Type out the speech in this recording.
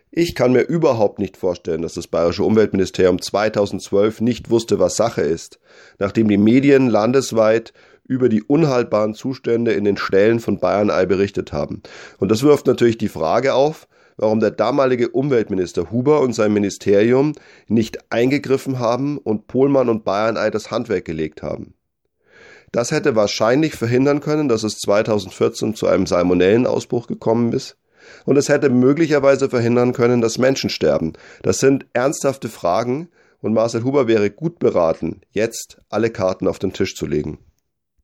Ich kann mir überhaupt nicht vorstellen, dass das bayerische Umweltministerium 2012 nicht wusste, was Sache ist, nachdem die Medien landesweit über die unhaltbaren Zustände in den Ställen von Bayernei berichtet haben. Und das wirft natürlich die Frage auf, warum der damalige Umweltminister Huber und sein Ministerium nicht eingegriffen haben und Pohlmann und Bayernei das Handwerk gelegt haben. Das hätte wahrscheinlich verhindern können, dass es 2014 zu einem Salmonellenausbruch gekommen ist. Und es hätte möglicherweise verhindern können, dass Menschen sterben. Das sind ernsthafte Fragen und Marcel Huber wäre gut beraten, jetzt alle Karten auf den Tisch zu legen.